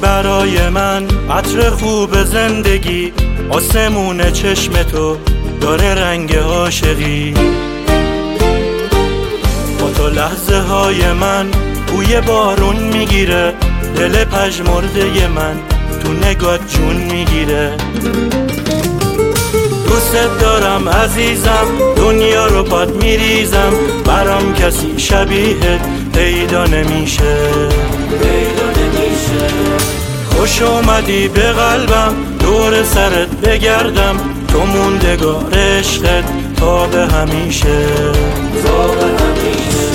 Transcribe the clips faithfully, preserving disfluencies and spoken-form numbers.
برای من عطر خوب زندگی، آسمون چشم تو داره رنگ عاشقی. با تو لحظه های من بوی بارون میگیره، دل پژمرده من تو نگات جون میگیره. دوست دارم عزیزم، دنیا رو پات میریزم، برام کسی شبیهت پیدا نمیشه، پیدا نمیشه. خوش اومدی به قلبم، دور سرت بگردم، تو موندگار عشقت تا به همیشه، تا به همیشه.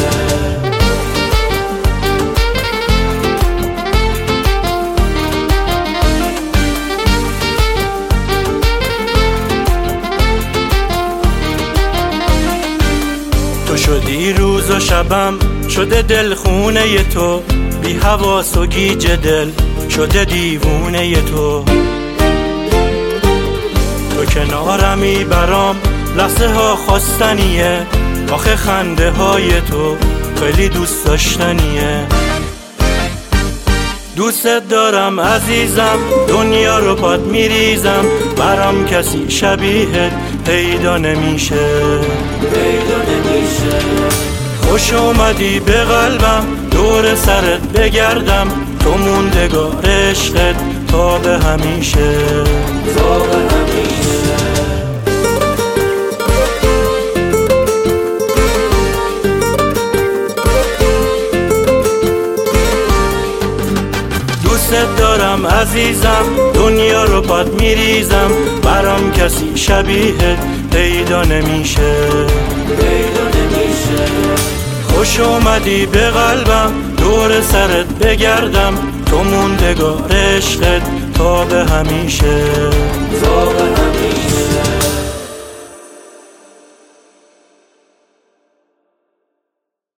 تو شدی روز و شبم، شده دل خونه تو، بی حواس و گیج دل شده دیوونه تو. تو کنارمی برام لحظه ها خواستنیه، آخه خنده های تو خیلی دوست داشتنیه. دوست دارم عزیزم، دنیا رو پات میریزم، برام کسی شبیهت پیدا نمیشه، پیدا نمیشه. خوش اومدی به قلبم، دور سرت بگردم، تو موندگار عشقت تا به همیشه، تا به همیشه. دوست دارم عزیزم، دنیا رو پات میریزم، برام کسی شبیهت پیدا نمیشه، پیدا نمیشه. خوش اومدی به قلبم، دور سرت بگردم، تو موندگار عشقت تا به همیشه، تا به همیشه.